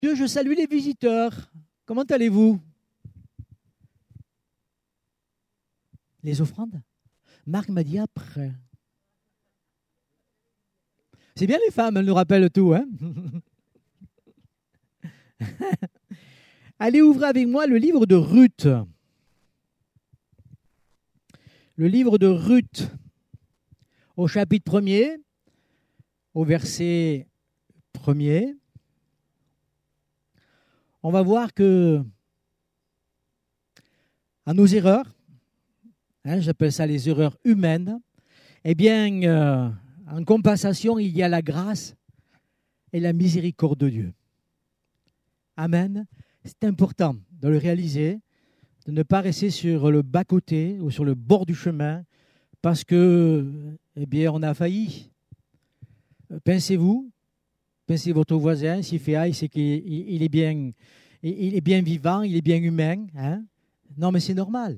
Dieu, je salue les visiteurs. Comment allez-vous? Les offrandes? Marc m'a dit après. C'est bien les femmes, elles nous rappellent tout. Hein. Allez ouvrir avec moi le livre de Ruth. Le livre de Ruth, au chapitre 1er, au verset 1er. On va voir que à nos erreurs, j'appelle ça les erreurs humaines, eh bien, en compensation, il y a la grâce et la miséricorde de Dieu. Amen. C'est important de le réaliser, de ne pas rester sur le bas-côté ou sur le bord du chemin parce que, eh bien, on a failli. Pensez-vous, pensez votre voisin, s'il fait aïe, c'est qu'il est bien, il est bien vivant, il est bien humain. Hein? Non, mais c'est normal.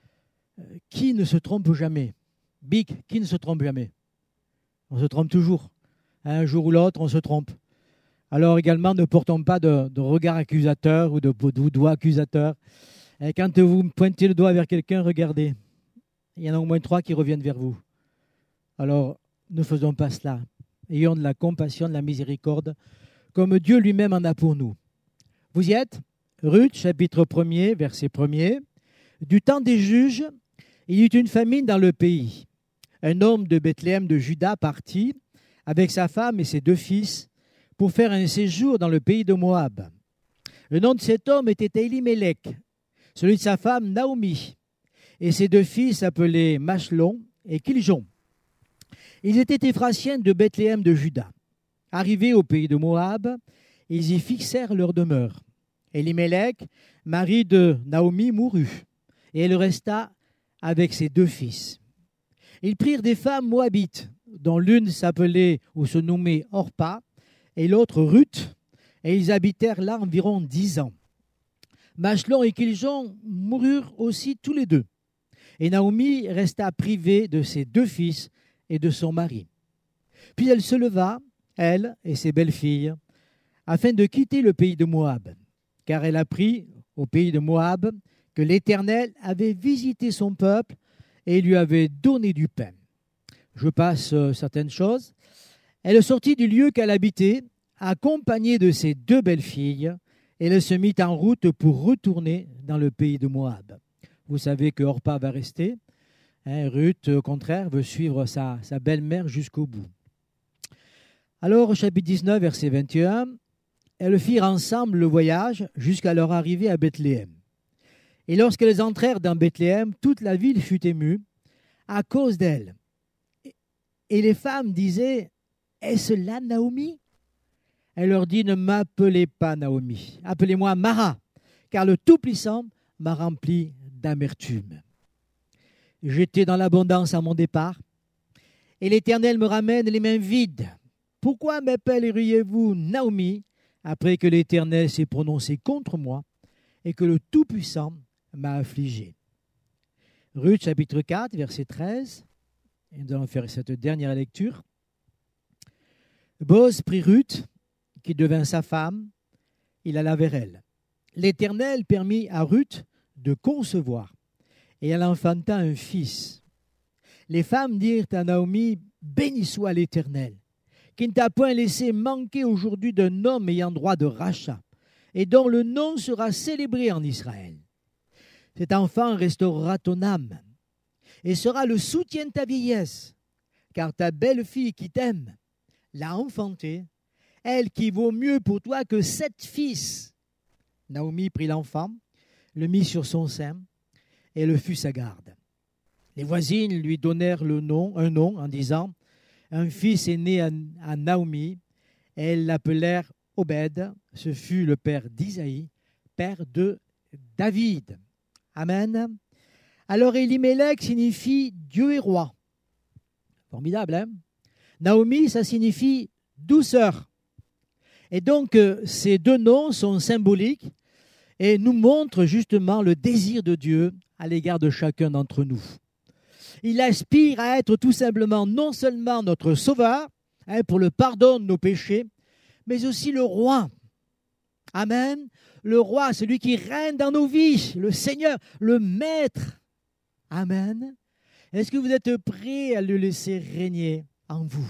Qui ne se trompe jamais? Big, qui ne se trompe jamais? On se trompe toujours. Un jour ou l'autre, on se trompe. Alors également, ne portons pas de regard accusateur ou de doigt accusateur. Et quand vous pointez le doigt vers quelqu'un, regardez. Il y en a au moins 3 qui reviennent vers vous. Alors, ne faisons pas cela. Ayons de la compassion, de la miséricorde, comme Dieu lui-même en a pour nous. Vous y êtes? Ruth, chapitre 1er, verset 1er. Du temps des juges, il y eut une famine dans le pays. Un homme de Bethléem de Juda partit avec sa femme et ses 2 fils pour faire un séjour dans le pays de Moab. Le nom de cet homme était Elimelech, celui de sa femme Naomi, et ses 2 fils s'appelaient Machlon et Kiljon. Ils étaient Éphratiens de Bethléem de Juda. Arrivés au pays de Moab, ils y fixèrent leur demeure. Elimelech, mari de Naomi, mourut, et elle resta avec ses 2 fils. Ils prirent des femmes moabites, dont l'une s'appelait ou se nommait Orpa, et l'autre Ruth, et ils habitèrent là environ 10 ans. Machlon et Kiljon moururent aussi tous les 2, et Naomi resta privée de ses 2 fils et de son mari. Puis elle se leva, elle et ses belles-filles, afin de quitter le pays de Moab, car elle apprit au pays de Moab que l'Éternel avait visité son peuple et lui avait donné du pain. Je passe certaines choses. Elle sortit du lieu qu'elle habitait, accompagnée de ses 2 belles-filles, et elle se mit en route pour retourner dans le pays de Moab. Vous savez que Orpa va rester. Ruth, au contraire, veut suivre sa belle-mère jusqu'au bout. Alors, au chapitre 19, verset 21, elles firent ensemble le voyage jusqu'à leur arrivée à Bethléem. Et lorsqu'elles entrèrent dans Bethléem, toute la ville fut émue à cause d'elles. Et les femmes disaient, « Est-ce là Naomi ?» Elle leur dit, « Ne m'appelez pas Naomi, appelez-moi Mara, car le Tout-Puissant m'a rempli d'amertume. J'étais dans l'abondance à mon départ, et l'Éternel me ramène les mains vides. Pourquoi m'appelleriez-vous Naomi, après que l'Éternel s'est prononcé contre moi, et que le Tout-Puissant m'a affligé ?» Ruth, chapitre 4, verset 13. Et nous allons faire cette dernière lecture. Boz prit Ruth, qui devint sa femme, il alla vers elle. L'Éternel permit à Ruth de concevoir, et elle enfanta un fils. Les femmes dirent à Naomi, « Béni soit l'Éternel, qui ne t'a point laissé manquer aujourd'hui d'un homme ayant droit de rachat, et dont le nom sera célébré en Israël. Cet enfant restaurera ton âme, et sera le soutien de ta vieillesse, car ta belle-fille qui t'aime l'a enfantée, elle qui vaut mieux pour toi que 7 fils. » Naomi prit l'enfant, le mit sur son sein, et le fut sa garde. Les voisines lui donnèrent un nom en disant, « Un fils est né à Naomi. » Elles l'appelèrent Obed. Ce fut le père d'Isaïe, père de David. Amen. Alors Elimelech signifie Dieu est roi. Formidable, hein? Naomi, ça signifie douceur. Et donc, ces 2 noms sont symboliques et nous montrent justement le désir de Dieu à l'égard de chacun d'entre nous. Il aspire à être tout simplement non seulement notre sauveur, pour le pardon de nos péchés, mais aussi le roi. Amen. Le roi, celui qui règne dans nos vies, le Seigneur, le Maître. Amen. Est-ce que vous êtes prêts à le laisser régner en vous?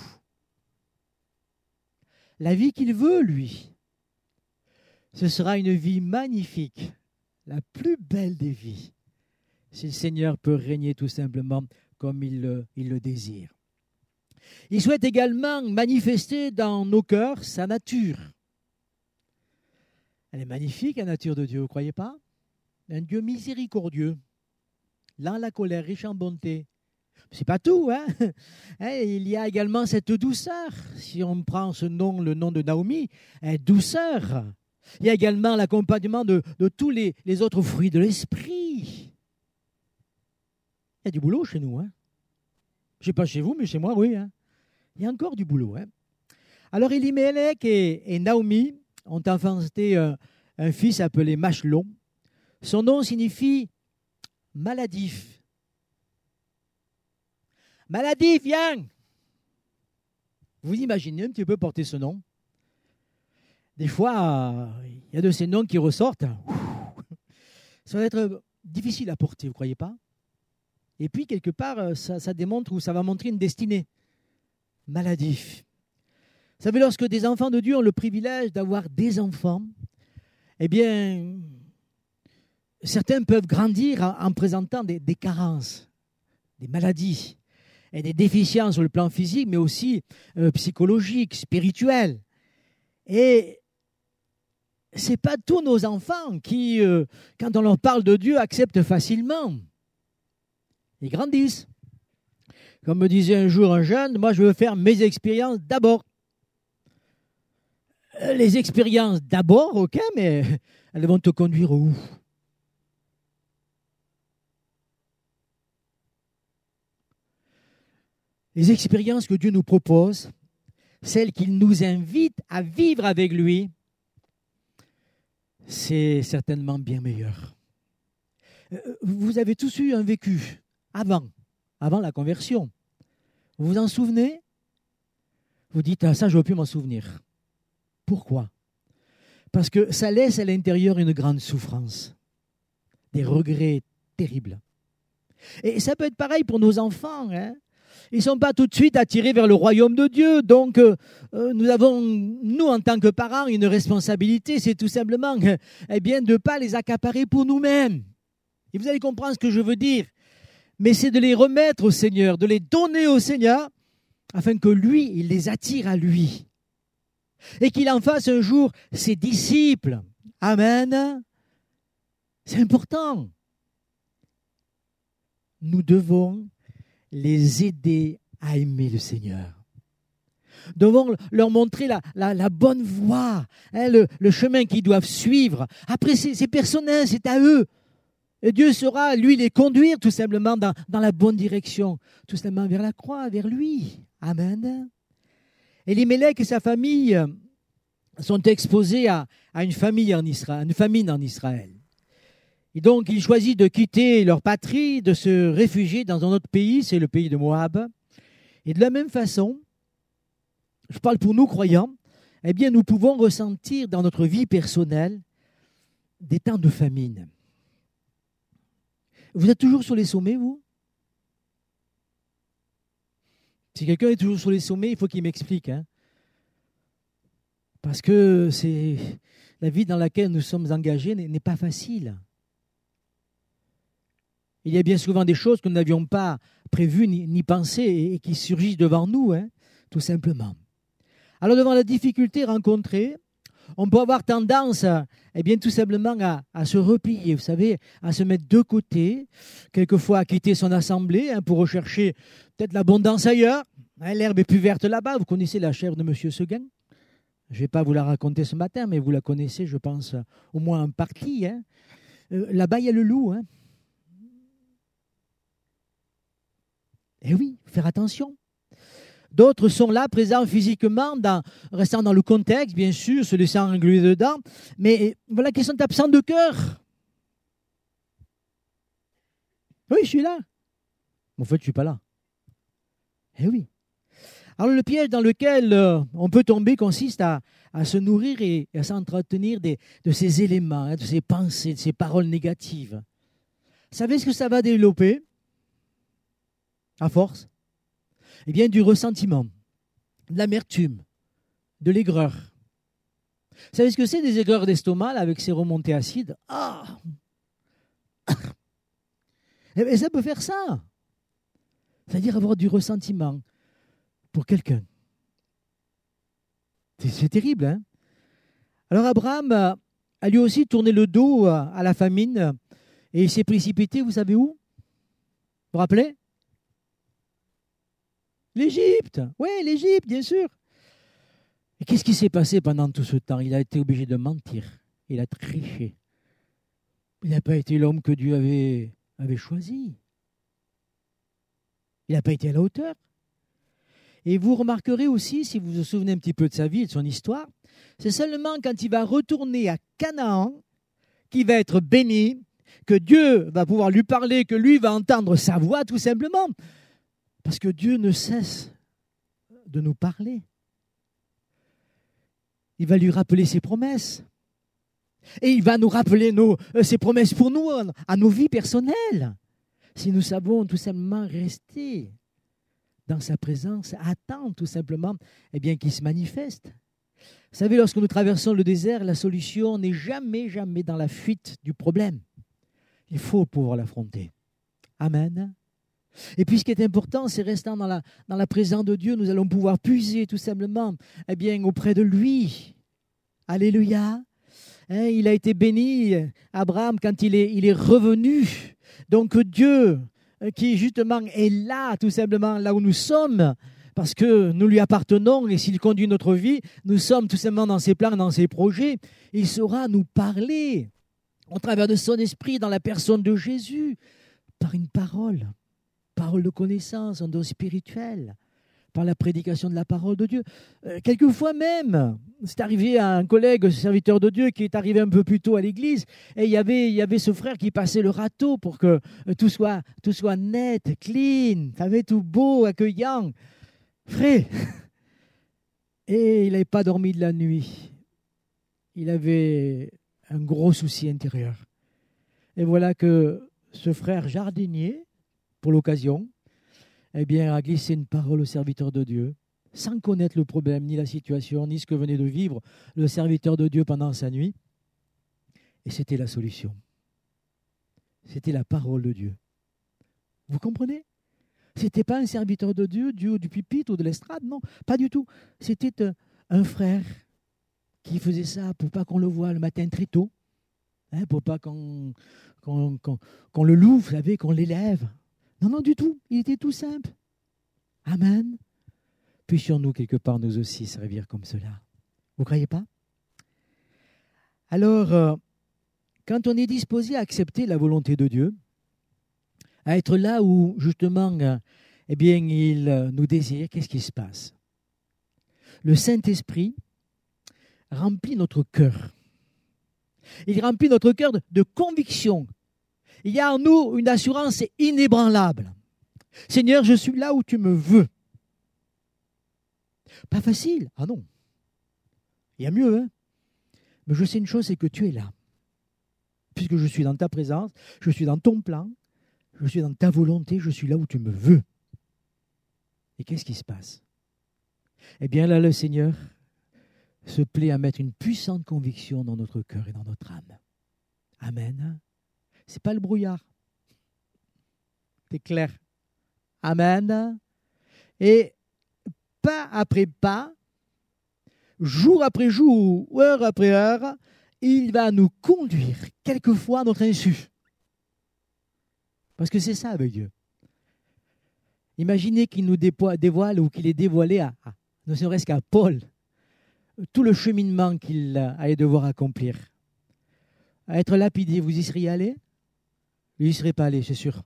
La vie qu'il veut, lui, ce sera une vie magnifique, la plus belle des vies, si le Seigneur peut régner tout simplement comme il le désire. Il souhaite également manifester dans nos cœurs sa nature. Elle est magnifique, la nature de Dieu, vous ne croyez pas? Un Dieu miséricordieux, lent à la colère, riche en bonté. C'est pas tout, hein? Il y a également cette douceur. Si on prend ce nom, le nom de Naomi, douceur. Il y a également l'accompagnement de tous les autres fruits de l'esprit. Il y a du boulot chez nous, hein? Je ne sais pas chez vous, mais chez moi, oui. Hein? Il y a encore du boulot. Hein? Alors, Elimelech et Naomi ont enfanté un fils appelé Machlon. Son nom signifie maladif. Maladif, viens! Vous imaginez un petit peu porter ce nom? Des fois, il y a de ces noms qui ressortent. Ça va être difficile à porter, vous ne croyez pas? Et puis, quelque part, ça démontre ou ça va montrer une destinée. Maladif. Vous savez, lorsque des enfants de Dieu ont le privilège d'avoir des enfants, eh bien, certains peuvent grandir en présentant des carences, des maladies et des déficiences sur le plan physique, mais aussi psychologique, spirituel. Et ce n'est pas tous nos enfants qui, quand on leur parle de Dieu, acceptent facilement. Ils grandissent. Comme me disait un jour un jeune, moi je veux faire mes expériences d'abord. Les expériences d'abord, ok, mais elles vont te conduire où? Les expériences que Dieu nous propose, celles qu'il nous invite à vivre avec lui, c'est certainement bien meilleur. Vous avez tous eu un vécu avant la conversion. Vous vous en souvenez? Vous dites, ah, ça, je ne veux plus m'en souvenir. Pourquoi? Parce que ça laisse à l'intérieur une grande souffrance, des regrets terribles. Et ça peut être pareil pour nos enfants. Hein? Ils ne sont pas tout de suite attirés vers le royaume de Dieu. Donc, nous avons, nous, en tant que parents, une responsabilité. C'est tout simplement de ne pas les accaparer pour nous-mêmes. Et vous allez comprendre ce que je veux dire. Mais c'est de les remettre au Seigneur, de les donner au Seigneur, afin que lui, il les attire à lui. Et qu'il en fasse un jour ses disciples. Amen. C'est important. Nous devons les aider à aimer le Seigneur. Nous devons leur montrer la bonne voie, hein, le chemin qu'ils doivent suivre. Après, c'est personnel, c'est à eux. Et Dieu saura, lui, les conduire tout simplement dans la bonne direction, tout simplement vers la croix, vers lui. Amen. Elimelech et sa famille sont exposés à une famine en Israël. Et donc, ils choisissent de quitter leur patrie, de se réfugier dans un autre pays, c'est le pays de Moab. Et de la même façon, je parle pour nous croyants, eh bien, nous pouvons ressentir dans notre vie personnelle des temps de famine. Vous êtes toujours sur les sommets, vous? Si quelqu'un est toujours sur les sommets, il faut qu'il m'explique. Hein? Parce que la vie dans laquelle nous sommes engagés n'est pas facile. Il y a bien souvent des choses que nous n'avions pas prévues ni pensées et qui surgissent devant nous, hein, tout simplement. Alors, devant la difficulté rencontrée, on peut avoir tendance, tout simplement à se replier, vous savez, à se mettre de côté, quelquefois à quitter son assemblée hein, pour rechercher peut-être l'abondance ailleurs. Hein, l'herbe est plus verte là-bas. Vous connaissez la chèvre de M. Seguin? Je ne vais pas vous la raconter ce matin, mais vous la connaissez, je pense, au moins en partie. Hein. Là-bas, il y a le loup. Hein. Eh oui, faire attention. D'autres sont là, présents physiquement, restant dans le contexte, bien sûr, se laissant engluer dedans, mais voilà qu'ils sont absents de cœur. Oui, je suis là. En fait, je ne suis pas là. Eh oui. Alors le piège dans lequel on peut tomber consiste à se nourrir et à s'entretenir de ces éléments, hein, de ces pensées, de ces paroles négatives. Vous savez ce que ça va développer à force? Eh bien, du ressentiment, de l'amertume, de l'aigreur. Vous savez ce que c'est des aigreurs d'estomac là, avec ces remontées acides? Ah! Et ça peut faire ça. C'est-à-dire avoir du ressentiment pour quelqu'un. C'est terrible, hein? Alors Abraham a lui aussi tourné le dos à la famine et il s'est précipité, vous savez où? Vous vous rappelez? L'Égypte. Oui, l'Égypte, bien sûr. Et qu'est-ce qui s'est passé pendant tout ce temps? Il a été obligé de mentir. Il a triché. Il n'a pas été l'homme que Dieu avait choisi. Il n'a pas été à la hauteur. Et vous remarquerez aussi, si vous vous souvenez un petit peu de sa vie et de son histoire, c'est seulement quand il va retourner à Canaan qu'il va être béni, que Dieu va pouvoir lui parler, que lui va entendre sa voix tout simplement. Parce que Dieu ne cesse de nous parler. Il va lui rappeler ses promesses. Et il va nous rappeler ses promesses pour nous, à nos vies personnelles. Si nous savons tout simplement rester dans sa présence, attendre tout simplement qu'il se manifeste. Vous savez, lorsque nous traversons le désert, la solution n'est jamais dans la fuite du problème. Il faut pouvoir l'affronter. Amen. Et puis ce qui est important, c'est restant dans la présence de Dieu, nous allons pouvoir puiser tout simplement auprès de lui. Alléluia. Il a été béni, Abraham, quand il est revenu. Donc Dieu, qui justement est là, tout simplement, là où nous sommes, parce que nous lui appartenons, et s'il conduit notre vie, nous sommes tout simplement dans ses plans, dans ses projets. Il saura nous parler au travers de son esprit, dans la personne de Jésus, par une parole de connaissance, un don spirituel, par la prédication de la parole de Dieu. Quelquefois même, c'est arrivé à un collègue serviteur de Dieu qui est arrivé un peu plus tôt à l'église, et il y avait ce frère qui passait le râteau pour que tout soit net, clean, tout beau, accueillant, frais. Et il n'avait pas dormi de la nuit. Il avait un gros souci intérieur. Et voilà que ce frère jardinier, pour l'occasion, a glissé une parole au serviteur de Dieu, sans connaître le problème, ni la situation, ni ce que venait de vivre le serviteur de Dieu pendant sa nuit. Et c'était la solution. C'était la parole de Dieu. Vous comprenez? Ce n'était pas un serviteur de Dieu du haut du pupitre ou de l'estrade, non, pas du tout. C'était un frère qui faisait ça pour pas qu'on le voie le matin très tôt, pour pas qu'on le loue, vous savez, qu'on l'élève. Non, du tout. Il était tout simple. Amen. Puissions-nous quelque part nous aussi servir comme cela. Vous ne croyez pas? Alors, quand on est disposé à accepter la volonté de Dieu, à être là où justement, il nous désire, qu'est-ce qui se passe? Le Saint-Esprit remplit notre cœur. Il remplit notre cœur de conviction. Il y a en nous une assurance inébranlable. Seigneur, je suis là où tu me veux. Pas facile, ah non. Il y a mieux, hein. Mais je sais une chose, c'est que tu es là. Puisque je suis dans ta présence, je suis dans ton plan, je suis dans ta volonté, je suis là où tu me veux. Et qu'est-ce qui se passe? Eh bien là, le Seigneur se plaît à mettre une puissante conviction dans notre cœur et dans notre âme. Amen. C'est pas le brouillard. C'est clair. Amen. Et pas après pas, jour après jour, heure après heure, il va nous conduire, quelquefois à notre insu. Parce que c'est ça avec Dieu. Imaginez qu'il nous dévoile ou qu'il ait dévoilé ne serait-ce qu'à Paul tout le cheminement qu'il allait devoir accomplir. À être lapidé, vous y seriez allé? Lui, il ne serait pas allé, c'est sûr.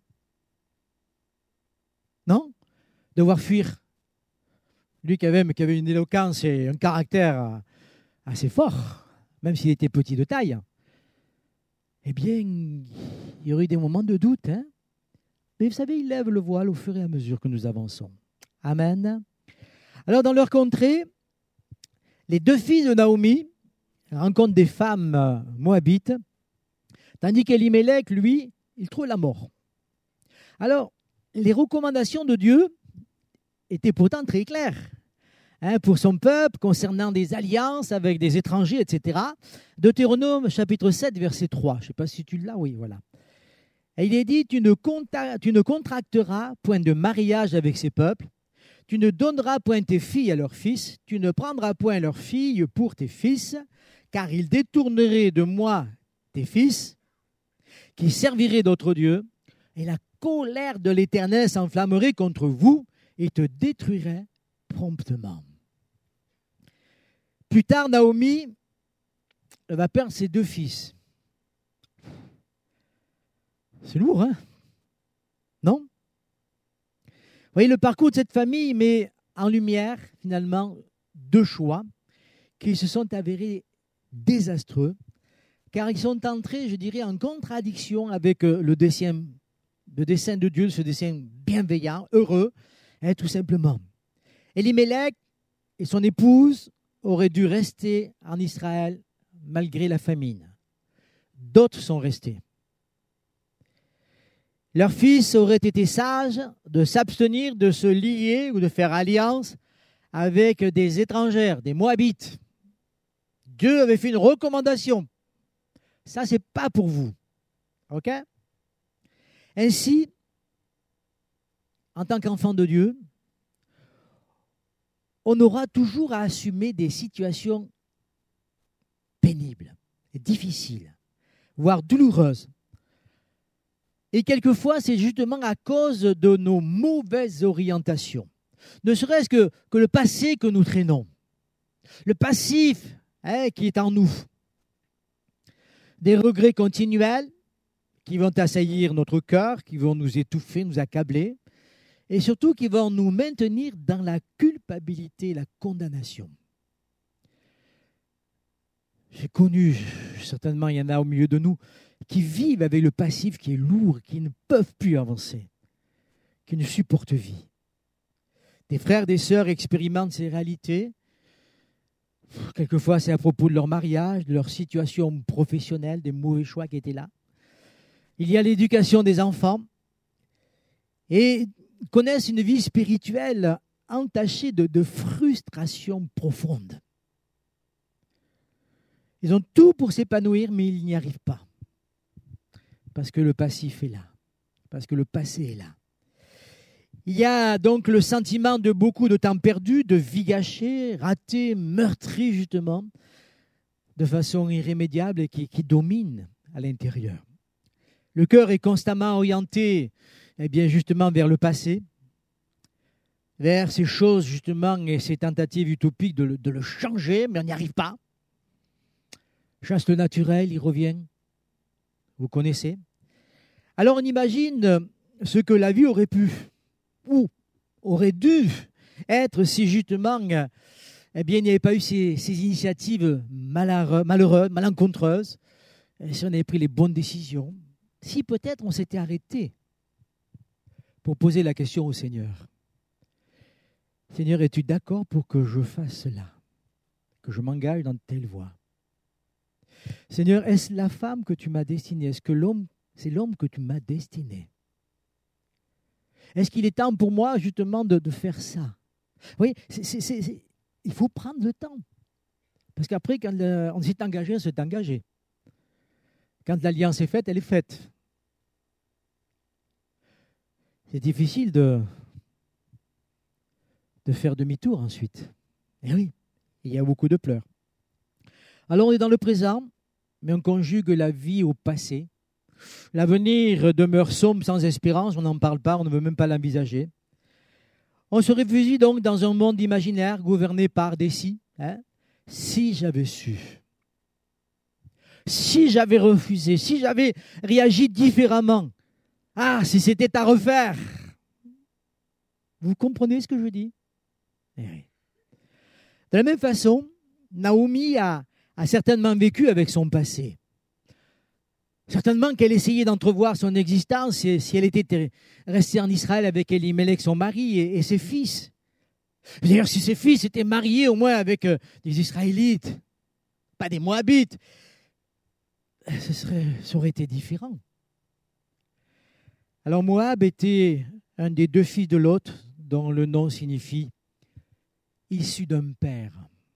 Non? Devoir fuir. Lui qui avait une éloquence et un caractère assez fort, même s'il était petit de taille. Eh bien, il y aurait eu des moments de doute. Hein? Mais vous savez, il lève le voile au fur et à mesure que nous avançons. Amen. Alors, dans leur contrée, les deux fils de Naomi rencontrent des femmes moabites, tandis qu'Elimelech, lui, il trouve la mort. Alors, les recommandations de Dieu étaient pourtant très claires pour son peuple concernant des alliances avec des étrangers, etc. Deutéronome chapitre 7, verset 3. Je ne sais pas si tu l'as, oui, voilà. Et il est dit, tu ne contracteras point de mariage avec ces peuples, tu ne donneras point tes filles à leurs fils, tu ne prendras point leurs filles pour tes fils, car ils détourneraient de moi tes fils, qui serviraient d'autres dieux, et la colère de l'Éternel s'enflammerait contre vous et te détruirait promptement. Plus tard, Naomi va perdre ses deux fils. C'est lourd, hein? Non? Vous voyez, le parcours de cette famille met en lumière, finalement, deux choix qui se sont avérés désastreux, car ils sont entrés, je dirais, en contradiction avec le dessein de Dieu, ce dessein bienveillant, heureux, tout simplement. Elimelech et son épouse auraient dû rester en Israël malgré la famine. D'autres sont restés. Leurs fils auraient été sages de s'abstenir de se lier ou de faire alliance avec des étrangères, des Moabites. Dieu avait fait une recommandation. Ça, ce n'est pas pour vous. OK? Ainsi, en tant qu'enfant de Dieu, on aura toujours à assumer des situations pénibles, difficiles, voire douloureuses. Et quelquefois, c'est justement à cause de nos mauvaises orientations. Ne serait-ce que le passé que nous traînons. Le passif qui est en nous. Des regrets continuels qui vont assaillir notre cœur, qui vont nous étouffer, nous accabler, et surtout qui vont nous maintenir dans la culpabilité, la condamnation. J'ai connu, certainement il y en a au milieu de nous, qui vivent avec le passif qui est lourd, qui ne peuvent plus avancer, qui ne supportent vie. Des frères, des sœurs expérimentent ces réalités. Quelquefois, c'est à propos de leur mariage, de leur situation professionnelle, des mauvais choix qui étaient là. Il y a l'éducation des enfants et connaissent une vie spirituelle entachée de frustration profonde. Ils ont tout pour s'épanouir, mais ils n'y arrivent pas. Parce que le passif est là. Parce que le passé est là. Il y a donc le sentiment de beaucoup de temps perdu, de vie gâchée, ratée, meurtrie justement, de façon irrémédiable et qui domine à l'intérieur. Le cœur est constamment orienté, justement vers le passé, vers ces choses justement et ces tentatives utopiques de le changer, mais on n'y arrive pas. Chasse le naturel, il revient. Vous connaissez. Alors on imagine ce que la vie aurait pu ou aurait dû être si justement il n'y avait pas eu ces initiatives malheureuses, malencontreuses, si on avait pris les bonnes décisions, si peut-être on s'était arrêté pour poser la question au Seigneur. Seigneur, es-tu d'accord pour que je fasse cela, que je m'engage dans telle voie? Seigneur, est-ce la femme que tu m'as destinée? Est-ce que c'est l'homme que tu m'as destiné? Est-ce qu'il est temps pour moi justement de faire ça? Oui, il faut prendre le temps. Parce qu'après, quand on s'est engagé, on s'est engagé. Quand l'alliance est faite, elle est faite. C'est difficile de faire demi-tour ensuite. Et oui, il y a beaucoup de pleurs. Alors on est dans le présent, mais on conjugue la vie au passé. L'avenir demeure sombre, sans espérance, on n'en parle pas, on ne veut même pas l'envisager. On se réfugie donc dans un monde imaginaire gouverné par des si. Si j'avais su, si j'avais refusé, si j'avais réagi différemment, si c'était à refaire. Vous comprenez ce que je dis? Oui. De la même façon, Naomi a certainement vécu avec son passé. Certainement qu'elle essayait d'entrevoir son existence si elle était restée en Israël avec Elimelech, son mari, et ses fils. D'ailleurs, si ses fils étaient mariés au moins avec des Israélites, pas des Moabites, ça aurait été différent. Alors Moab était un des deux fils de Lot, dont le nom signifie « issu d'un père ».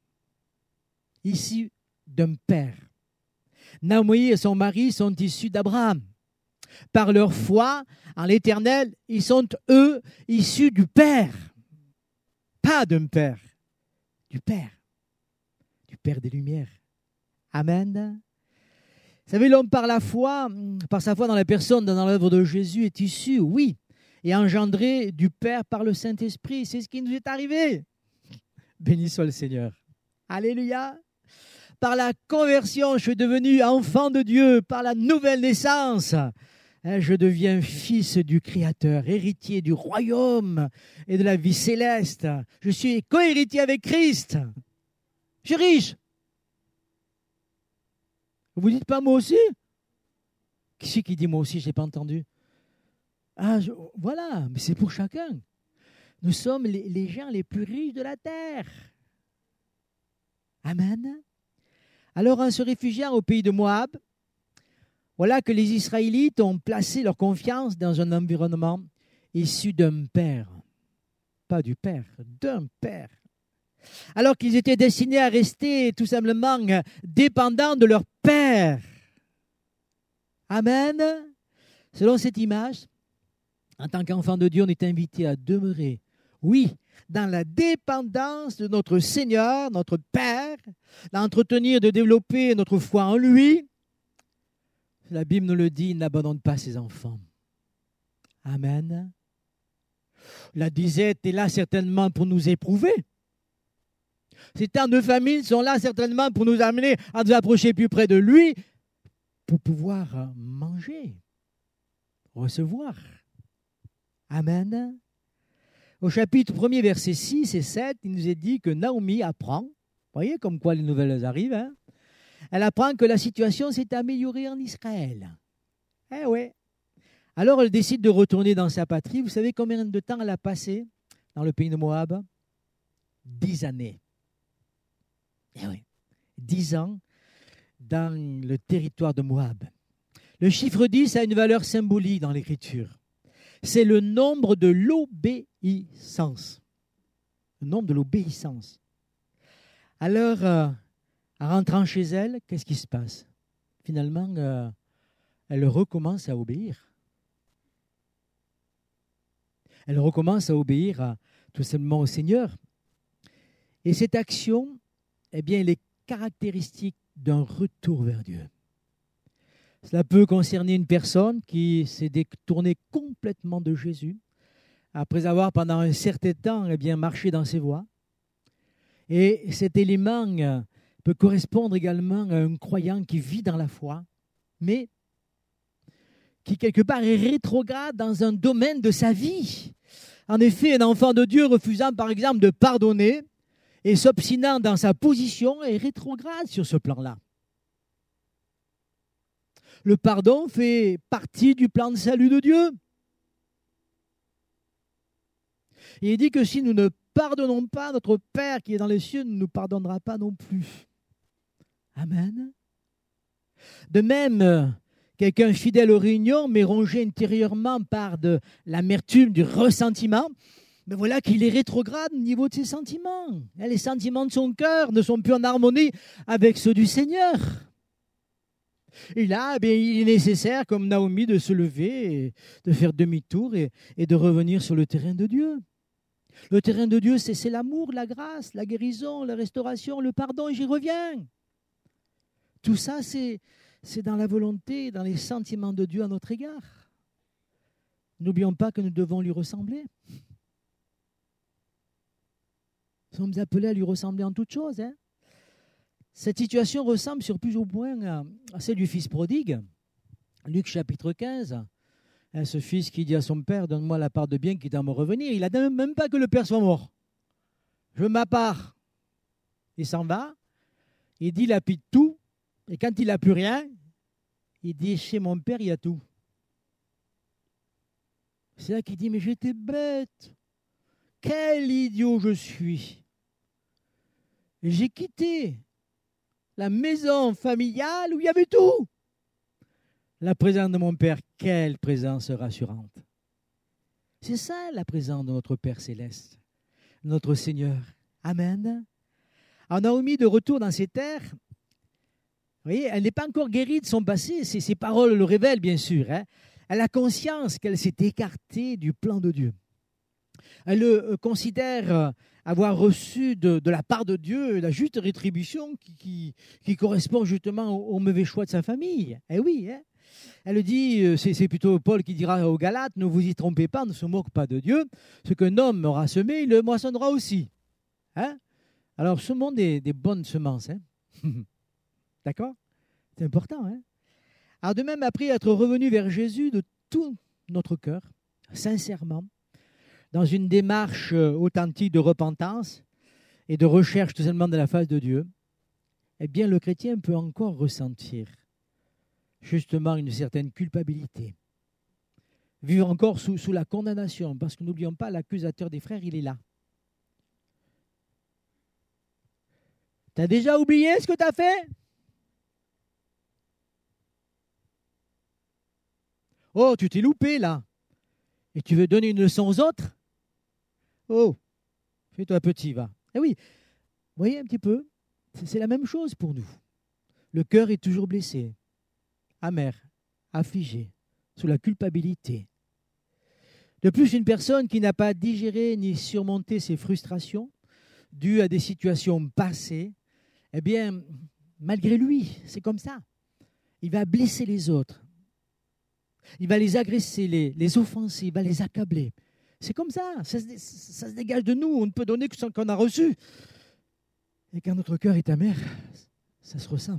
Issu d'un père. Naomi et son mari sont issus d'Abraham. Par leur foi en l'Éternel, ils sont, eux, issus du Père. Pas d'un père, du Père des Lumières. Amen. Vous savez, l'homme par la foi, par sa foi dans la personne, dans l'œuvre de Jésus, est issu, oui, et engendré du Père par le Saint-Esprit. C'est ce qui nous est arrivé. Béni soit le Seigneur. Alléluia. Par la conversion, je suis devenu enfant de Dieu. Par la nouvelle naissance, je deviens fils du Créateur, héritier du royaume et de la vie céleste. Je suis co-héritier avec Christ. Je suis riche. Vous dites pas moi aussi? Qui c'est qui dit moi aussi? Je n'ai pas entendu. Voilà, mais c'est pour chacun. Nous sommes les gens les plus riches de la terre. Amen. Alors, en se réfugiant au pays de Moab, voilà que les Israélites ont placé leur confiance dans un environnement issu d'un père. Pas du père, d'un père. Alors qu'ils étaient destinés à rester tout simplement dépendants de leur père. Amen. Selon cette image, en tant qu'enfant de Dieu, on est invité à demeurer, oui, dans la dépendance de notre Seigneur, notre Père, d'entretenir, de développer notre foi en lui. La Bible nous le dit, il n'abandonne pas ses enfants. Amen. La disette est là certainement pour nous éprouver. Ces temps de famine sont là certainement pour nous amener à nous approcher plus près de lui, pour pouvoir manger, recevoir. Amen. Au chapitre 1er, versets 6 et 7, il nous est dit que Naomi apprend, vous voyez comme quoi les nouvelles arrivent, hein? Elle apprend que la situation s'est améliorée en Israël. Eh oui. Alors elle décide de retourner dans sa patrie. Vous savez combien de temps elle a passé dans le pays de Moab? 10 années. Eh oui. 10 ans dans le territoire de Moab. Le chiffre 10 a une valeur symbolique dans l'Écriture. C'est le nombre de l'obéissance. Le nombre de l'obéissance. Alors, en rentrant chez elle, qu'est-ce qui se passe? Finalement, elle recommence à obéir. Elle recommence à obéir tout simplement au Seigneur. Et cette action, eh bien, elle est caractéristique d'un retour vers Dieu. Cela peut concerner une personne qui s'est détournée complètement de Jésus, après avoir pendant un certain temps eh bien, marché dans ses voies. Et cet élément peut correspondre également à un croyant qui vit dans la foi, mais qui quelque part est rétrograde dans un domaine de sa vie. En effet, un enfant de Dieu refusant par exemple de pardonner et s'obstinant dans sa position est rétrograde sur ce plan-là. Le pardon fait partie du plan de salut de Dieu. Et il dit que si nous ne pardonnons pas, notre Père qui est dans les cieux ne nous pardonnera pas non plus. Amen. De même, quelqu'un fidèle aux réunions, mais rongé intérieurement par de l'amertume, du ressentiment, mais voilà qu'il est rétrograde au niveau de ses sentiments. Les sentiments de son cœur ne sont plus en harmonie avec ceux du Seigneur. Et là, eh il est nécessaire, comme Naomi, de se lever, et de faire demi-tour et de revenir sur le terrain de Dieu. Le terrain de Dieu, c'est l'amour, la grâce, la guérison, la restauration, le pardon, et j'y reviens. Tout ça, c'est dans la volonté, dans les sentiments de Dieu à notre égard. N'oublions pas que nous devons lui ressembler. Nous sommes appelés à lui ressembler en toutes choses, hein. Cette situation ressemble sur plus ou moins à celle du fils prodigue. Luc chapitre 15. Ce fils qui dit à son père, donne-moi la part de bien qui est à me revenir. Il n'a même pas que le père soit mort. Je veux ma part. Il s'en va. Il dilapide tout. Et quand il n'a plus rien, il dit, chez mon père, il y a tout. C'est là qu'il dit, mais j'étais bête. quel idiot je suis. J'ai quitté la maison familiale où il y avait tout. La présence de mon Père, quelle présence rassurante. C'est ça la présence de notre Père céleste, notre Seigneur. Amen. Alors Naomi, de retour dans ses terres, vous voyez, elle n'est pas encore guérie de son passé. Ses paroles le révèlent, bien sûr. Hein. Elle a conscience qu'elle s'est écartée du plan de Dieu. Elle considère avoir reçu de la part de Dieu la juste rétribution qui correspond justement au mauvais choix de sa famille. Eh oui, hein. Elle dit, c'est plutôt Paul qui dira aux Galates, ne vous y trompez pas, ne se moque pas de Dieu. Ce qu'un homme aura semé, il le moissonnera aussi. Hein. Alors, semons des bonnes semences. Hein. D'accord? C'est important. Hein. Alors, de même, après être revenu vers Jésus de tout notre cœur, sincèrement, dans une démarche authentique de repentance et de recherche tout simplement de la face de Dieu, eh bien, le chrétien peut encore ressentir justement une certaine culpabilité. Vivre encore sous la condamnation, parce que n'oublions pas, l'accusateur des frères, il est là. Tu as déjà oublié ce que tu as fait? Oh, tu t'es loupé là. Et tu veux donner une leçon aux autres? Oh, fais-toi petit, va. Eh oui, vous voyez un petit peu, c'est la même chose pour nous. Le cœur est toujours blessé, amer, affligé, sous la culpabilité. De plus, une personne qui n'a pas digéré ni surmonté ses frustrations dues à des situations passées, eh bien, malgré lui, c'est comme ça. Il va blesser les autres. Il va les agresser, les offenser, il va les accabler. C'est comme ça se dégage de nous. On ne peut donner que ce qu'on a reçu. Et quand notre cœur est amer, ça se ressent.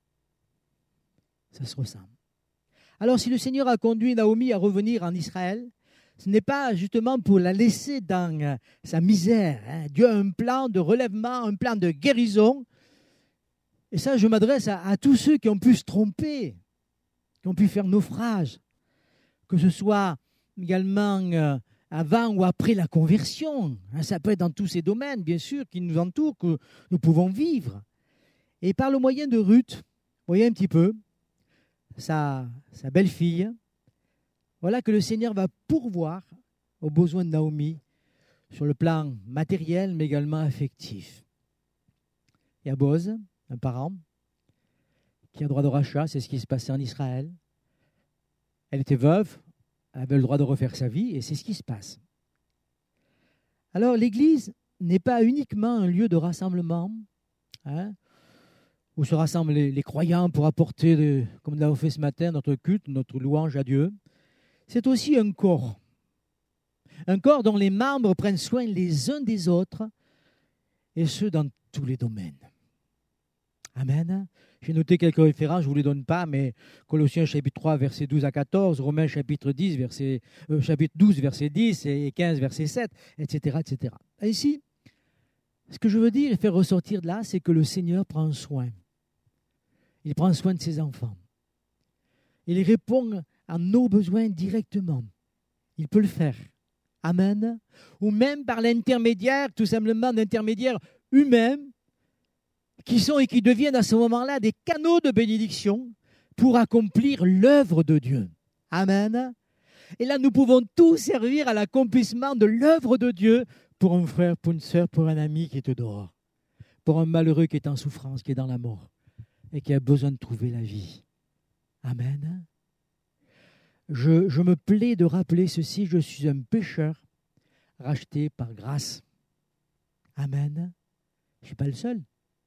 Ça se ressent. Alors, si le Seigneur a conduit Naomi à revenir en Israël, ce n'est pas justement pour la laisser dans sa misère. Hein. Dieu a un plan de relèvement, un plan de guérison. Et ça, je m'adresse à tous ceux qui ont pu se tromper, qui ont pu faire naufrage, que ce soit également avant ou après la conversion. Ça peut être dans tous ces domaines, bien sûr, qui nous entourent, que nous pouvons vivre. Et par le moyen de Ruth, vous voyez un petit peu, sa belle-fille, voilà que le Seigneur va pourvoir aux besoins de Naomi sur le plan matériel, mais également affectif. Il y a Boz, un parent, qui a droit de rachat, c'est ce qui se passait en Israël. Elle était veuve, elle avait le droit de refaire sa vie, et c'est ce qui se passe. Alors, l'Église n'est pas uniquement un lieu de rassemblement, hein, où se rassemblent les croyants pour apporter, comme nous l'avons fait ce matin, notre culte, notre louange à Dieu. C'est aussi un corps dont les membres prennent soin les uns des autres, et ce, dans tous les domaines. Amen. J'ai noté quelques références, je ne vous les donne pas, mais Colossiens chapitre 3, versets 12 à 14, Romains chapitre 12, verset 10 et 15, verset 7, etc., etc. Et ici, ce que je veux dire et faire ressortir de là, c'est que le Seigneur prend soin. Il prend soin de ses enfants. Il répond à nos besoins directement. Il peut le faire. Amen. Ou même par l'intermédiaire, tout simplement d'intermédiaires humains, qui sont et qui deviennent à ce moment-là des canaux de bénédiction pour accomplir l'œuvre de Dieu. Amen. Et là, nous pouvons tous servir à l'accomplissement de l'œuvre de Dieu pour un frère, pour une sœur, pour un ami qui est dehors, pour un malheureux qui est en souffrance, qui est dans la mort et qui a besoin de trouver la vie. Amen. Je me plais de rappeler ceci, je suis un pécheur racheté par grâce. Amen. Je ne suis pas le seul.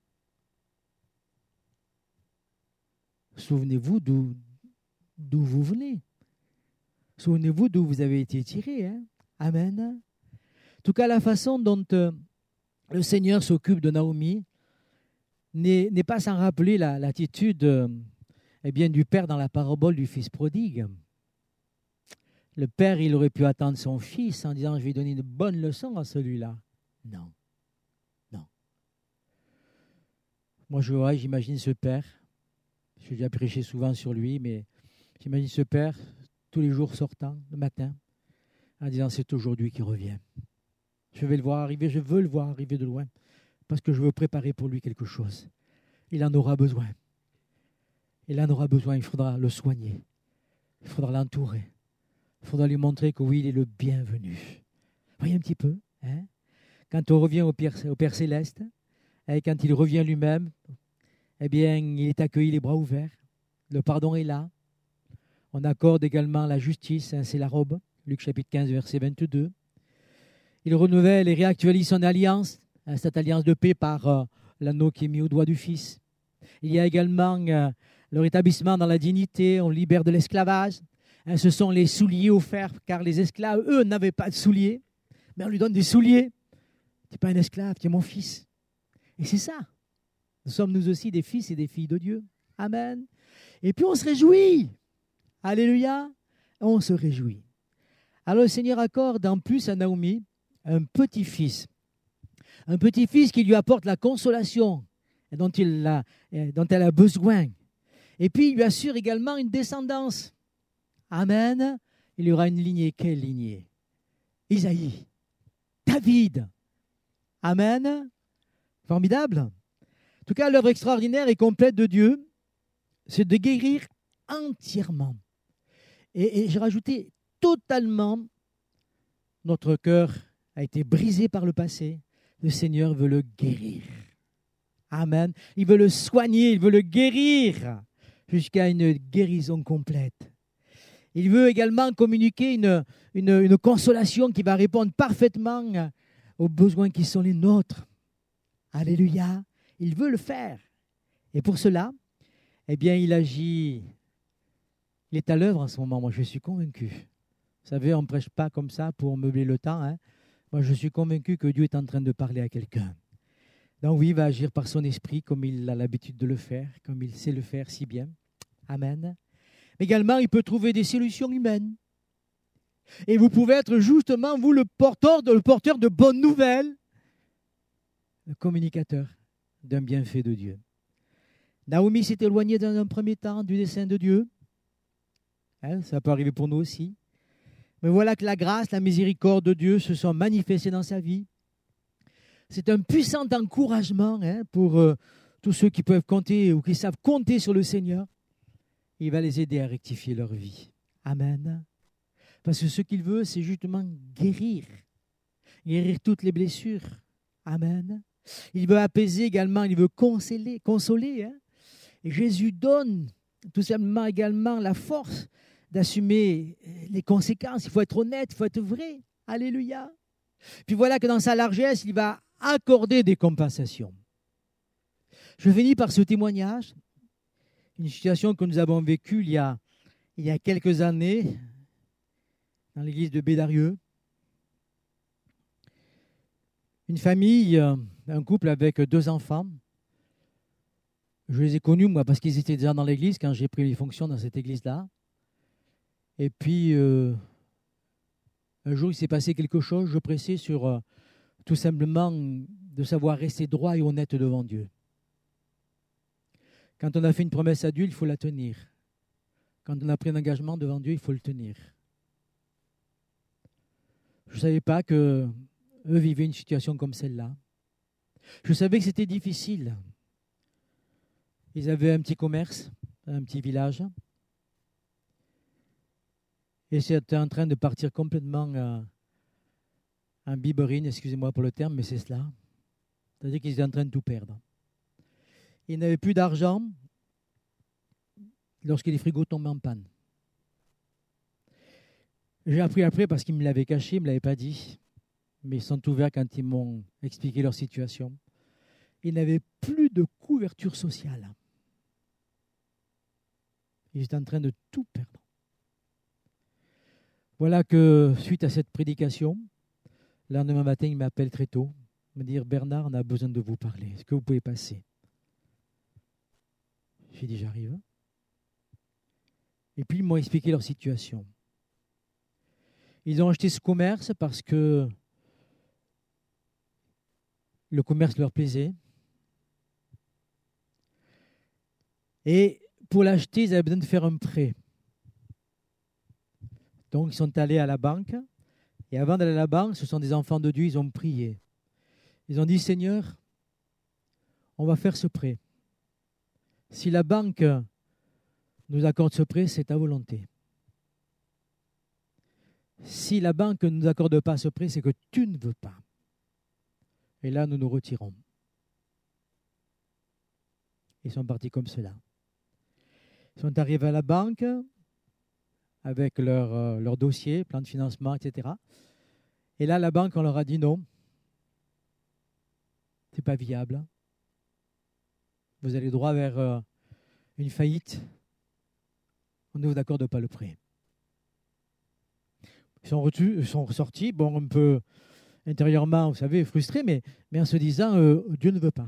Souvenez-vous d'où vous venez. Souvenez-vous d'où vous avez été tiré. Hein? Amen. En tout cas, la façon dont le Seigneur s'occupe de Naomi n'est pas sans rappeler l'attitude du père dans la parabole du fils prodigue. Le père, il aurait pu attendre son fils en disant « Je vais donner une bonne leçon à celui-là. » Non. Non. Moi, j'imagine ce père. J'ai déjà prêché souvent sur lui, mais j'imagine ce père, tous les jours sortant, le matin, en disant « C'est aujourd'hui qu'il revient. Je vais le voir arriver, je veux le voir arriver de loin, parce que je veux préparer pour lui quelque chose. Il en aura besoin. Il en aura besoin, il faudra le soigner. Il faudra l'entourer. Il faudra lui montrer que oui, il est le bienvenu. Voyez un petit peu, hein? Quand on revient au Père Céleste, et quand il revient lui-même, eh bien, il est accueilli les bras ouverts. Le pardon est là. On accorde également la justice, hein, c'est la robe. Luc chapitre 15, verset 22. Il renouvelle et réactualise son alliance, hein, cette alliance de paix par l'anneau qui est mis au doigt du Fils. Il y a également le rétablissement dans la dignité, on libère de l'esclavage. Hein, ce sont les souliers offerts, car les esclaves, eux, n'avaient pas de souliers. Mais on lui donne des souliers. Tu n'es pas un esclave, tu es mon fils. Et c'est ça. Nous sommes nous aussi des fils et des filles de Dieu. Amen. Et puis on se réjouit. Alléluia. On se réjouit. Alors le Seigneur accorde en plus à Naomi un petit-fils. Un petit-fils qui lui apporte la consolation dont elle a besoin. Et puis il lui assure également une descendance. Amen. Il y aura une lignée. Quelle lignée? Isaïe. David. Amen. Formidable. En tout cas, l'œuvre extraordinaire et complète de Dieu, c'est de guérir entièrement. Et j'ai rajouté totalement, notre cœur a été brisé par le passé. Le Seigneur veut le guérir. Amen. Il veut le soigner, il veut le guérir jusqu'à une guérison complète. Il veut également communiquer une consolation qui va répondre parfaitement aux besoins qui sont les nôtres. Alléluia. Il veut le faire. Et pour cela, eh bien, il agit. Il est à l'œuvre en ce moment. Moi, je suis convaincu. Vous savez, on ne prêche pas comme ça pour meubler le temps. Hein. Moi, je suis convaincu que Dieu est en train de parler à quelqu'un. Donc oui, il va agir par son esprit comme il a l'habitude de le faire, comme il sait le faire si bien. Amen. Mais également, il peut trouver des solutions humaines. Et vous pouvez être justement, vous, le porteur de bonnes nouvelles, le communicateur d'un bienfait de Dieu. Naomi s'est éloignée dans un premier temps du dessein de Dieu. Hein, ça peut arriver pour nous aussi. Mais voilà que la grâce, la miséricorde de Dieu se sont manifestées dans sa vie. C'est un puissant encouragement pour tous ceux qui peuvent compter ou qui savent compter sur le Seigneur. Il va les aider à rectifier leur vie. Amen. Parce que ce qu'il veut, c'est justement guérir. Guérir toutes les blessures. Amen. Il veut apaiser également, il veut consoler. Hein. Et Jésus donne tout simplement également la force d'assumer les conséquences. Il faut être honnête, il faut être vrai. Alléluia. Puis voilà que dans sa largesse, il va accorder des compensations. Je finis par ce témoignage. Une situation que nous avons vécue il y a quelques années dans l'église de Bédarieux. Une famille, un couple avec 2 enfants. Je les ai connus, moi, parce qu'ils étaient déjà dans l'église quand j'ai pris les fonctions dans cette église-là. Et puis, un jour, il s'est passé quelque chose. Je pressais sur tout simplement de savoir rester droit et honnête devant Dieu. Quand on a fait une promesse à Dieu, il faut la tenir. Quand on a pris un engagement devant Dieu, il faut le tenir. Je ne savais pas qu'eux vivaient une situation comme celle-là. Je savais que c'était difficile. Ils avaient un petit commerce, un petit village. Et c'était en train de partir complètement en biberine, excusez-moi pour le terme, mais c'est cela. C'est-à-dire qu'ils étaient en train de tout perdre. Ils n'avaient plus d'argent lorsque les frigos tombaient en panne. J'ai appris après parce qu'ils me l'avaient caché, ils ne me l'avaient pas dit. Mais ils sont ouverts quand ils m'ont expliqué leur situation. Ils n'avaient plus de couverture sociale. Ils étaient en train de tout perdre. Voilà que, suite à cette prédication, le lendemain matin, il m'appelle très tôt, me dire « Bernard, on a besoin de vous parler. Est-ce que vous pouvez passer ?» J'ai dit « J'arrive. » Et puis, ils m'ont expliqué leur situation. Ils ont acheté ce commerce parce que le commerce leur plaisait. Et pour l'acheter, ils avaient besoin de faire un prêt. Donc, ils sont allés à la banque Et avant d'aller à la banque, ce sont des enfants de Dieu, ils ont prié. Ils ont dit, Seigneur, on va faire ce prêt. Si la banque nous accorde ce prêt, c'est ta volonté. Si la banque ne nous accorde pas ce prêt, c'est que tu ne veux pas. Et là, nous nous retirons. Ils sont partis comme cela. Ils sont arrivés à la banque avec leur dossier, plan de financement, etc. Et là, la banque, on leur a dit non, ce n'est pas viable. Vous allez droit vers une faillite. On ne vous accorde pas le prêt. Ils sont ressortis, bon, un peu intérieurement, vous savez, frustrés, mais en se disant, Dieu ne veut pas.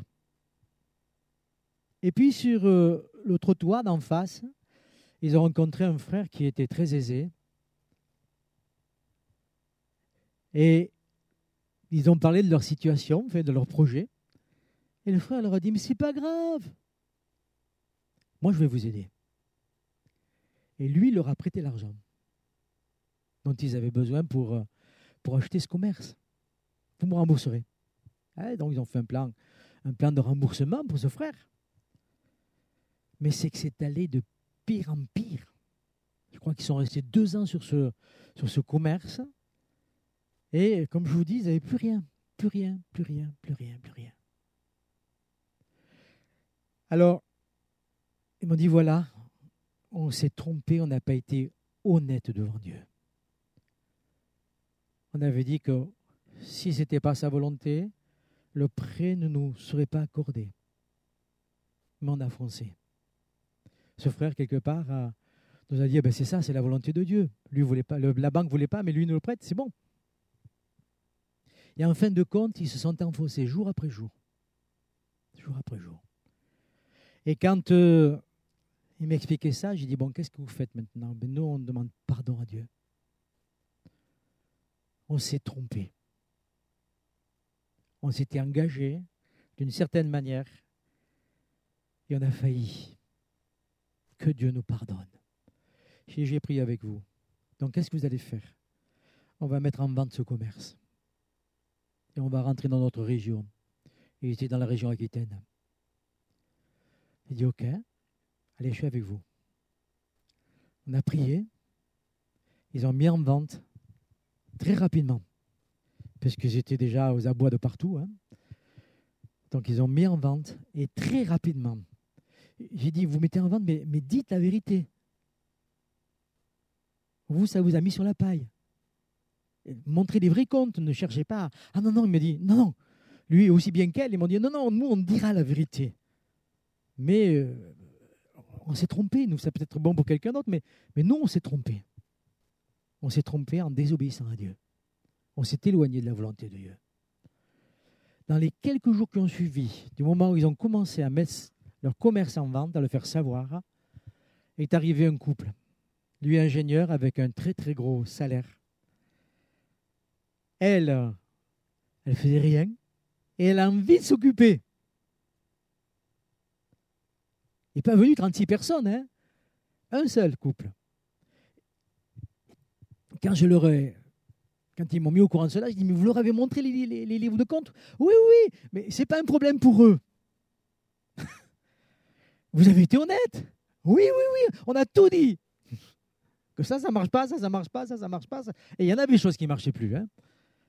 Et puis, sur le trottoir d'en face, ils ont rencontré un frère qui était très aisé. Et ils ont parlé de leur situation, enfin, de leur projet. Et le frère leur a dit, mais c'est pas grave. Moi, je vais vous aider. Et lui, il leur a prêté l'argent dont ils avaient besoin pour acheter ce commerce. Vous me rembourserez. Et donc, ils ont fait un plan de remboursement pour ce frère. Mais c'est que c'est allé de pire en pire. Je crois qu'ils sont restés 2 ans sur ce commerce. Et comme je vous dis, ils n'avaient plus rien. Plus rien, plus rien, plus rien, plus rien. Alors, ils m'ont dit, voilà, on s'est trompé, on n'a pas été honnête devant Dieu. On avait dit que si ce n'était pas sa volonté, le prêt ne nous serait pas accordé. Mais on a foncé. Ce frère, quelque part, nous a dit, ben c'est ça, c'est la volonté de Dieu. Lui voulait pas, la banque ne voulait pas, mais lui nous le prête, c'est bon. Et en fin de compte, ils se sont enfoncés jour après jour. Jour après jour. Et quand il m'expliquait ça, j'ai dit, bon, qu'est-ce que vous faites maintenant? Ben, nous, on demande pardon à Dieu. On s'est trompé. On s'était engagé d'une certaine manière et on a failli. Que Dieu nous pardonne. J'ai prié avec vous. Donc, qu'est-ce que vous allez faire? On va mettre en vente ce commerce. Et on va rentrer dans notre région. Et j'étais dans la région Aquitaine. Il dit, OK, allez, je suis avec vous. On a prié. Ils ont mis en vente très rapidement. Parce qu'ils étaient déjà aux abois de partout. Hein. Donc, ils ont mis en vente et très rapidement. J'ai dit, vous mettez en vente, mais dites la vérité. Vous, ça vous a mis sur la paille. Montrez les vrais comptes, ne cherchez pas. Ah non, il me dit, non. Lui, aussi bien qu'elle, ils m'ont dit, non, nous, on dira la vérité. Mais on s'est trompé. Nous, ça peut être bon pour quelqu'un d'autre, mais nous, on s'est trompé. On s'est trompé en désobéissant à Dieu. On s'est éloigné de la volonté de Dieu. Dans les quelques jours qui ont suivi, du moment où ils ont commencé à mettre leur commerce en vente, à le faire savoir, est arrivé un couple. Lui, ingénieur, avec un très, très gros salaire. Elle faisait rien et elle a envie de s'occuper. Il n'est pas venu 36 personnes, hein? Un seul couple. Quand ils m'ont mis au courant de cela, je dis, mais vous leur avez montré les livres de compte? Oui, mais ce n'est pas un problème pour eux. Vous avez été honnête? Oui, on a tout dit. Que ça ne marche pas, ça marche pas, ça marche pas. Et il y en avait des choses qui ne marchaient plus. Hein.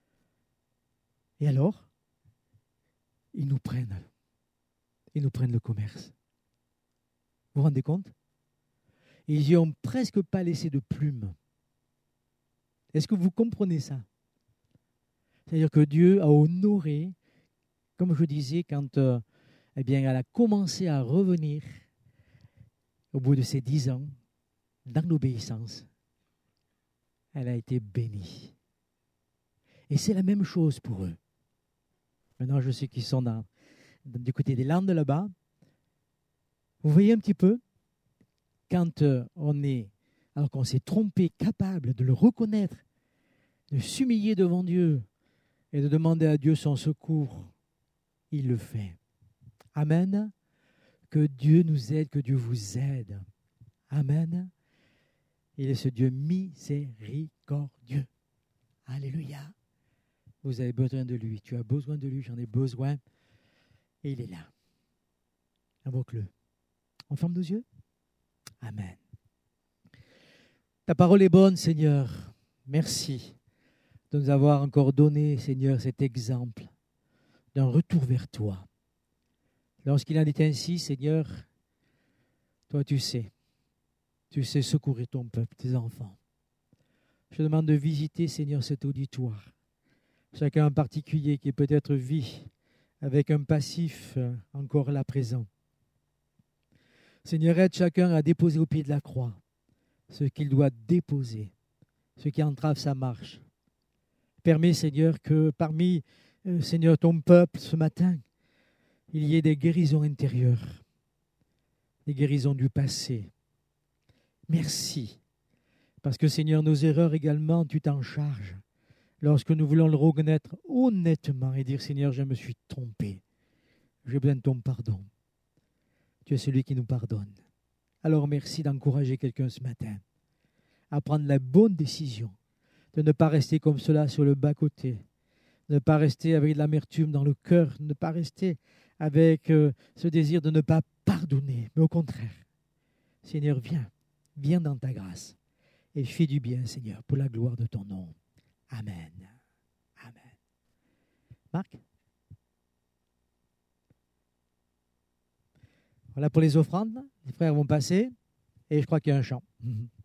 Et alors, ils nous prennent le commerce. Vous vous rendez compte? Ils n'y ont presque pas laissé de plume. Est-ce que vous comprenez ça? C'est-à-dire que Dieu a honoré, comme je disais, quand elle a commencé à revenir au bout de ces 10 ans, dans l'obéissance, elle a été bénie. Et c'est la même chose pour eux. Maintenant, je sais qu'ils sont du côté des Landes là-bas. Vous voyez un petit peu, quand alors qu'on s'est trompé, capable de le reconnaître, de s'humilier devant Dieu et de demander à Dieu son secours, il le fait. Amen. Que Dieu nous aide, que Dieu vous aide. Amen. Il est ce Dieu miséricordieux. Alléluia. Vous avez besoin de lui. Tu as besoin de lui. J'en ai besoin. Et il est là. Invoque-le. On ferme nos yeux. Amen. Ta parole est bonne, Seigneur. Merci de nous avoir encore donné, Seigneur, cet exemple d'un retour vers toi. Lorsqu'il en est ainsi, Seigneur, toi tu sais secourir ton peuple, tes enfants. Je demande de visiter, Seigneur, cet auditoire. Chacun en particulier qui peut-être vit avec un passif encore là présent. Seigneur, aide chacun à déposer au pied de la croix ce qu'il doit déposer, ce qui entrave sa marche. Permets, Seigneur, que parmi, Seigneur, ton peuple ce matin, il y ait des guérisons intérieures, des guérisons du passé. Merci, parce que, Seigneur, nos erreurs également, tu t'en charges. Lorsque nous voulons le reconnaître honnêtement et dire, Seigneur, je me suis trompé, j'ai besoin de ton pardon. Tu es celui qui nous pardonne. Alors merci d'encourager quelqu'un ce matin à prendre la bonne décision, de ne pas rester comme cela sur le bas-côté, de ne pas rester avec de l'amertume dans le cœur, de ne pas rester avec ce désir de ne pas pardonner, mais au contraire, Seigneur, viens dans ta grâce et fais du bien, Seigneur, pour la gloire de ton nom. Amen. Amen. Marc? Voilà pour les offrandes. Les frères vont passer et je crois qu'il y a un chant.